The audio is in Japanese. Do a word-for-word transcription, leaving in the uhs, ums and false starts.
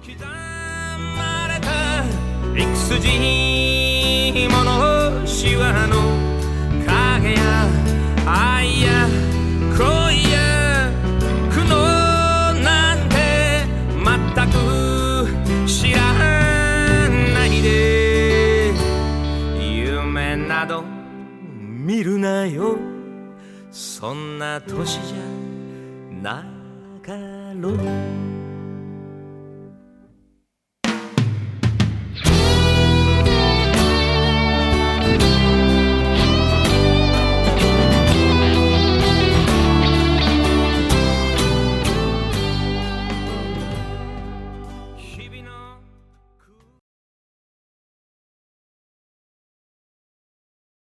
まれた幾筋ものシワの影や愛や恋や苦悩なんて全く知らないで、夢など見るなよ、そんな年じゃなかろう。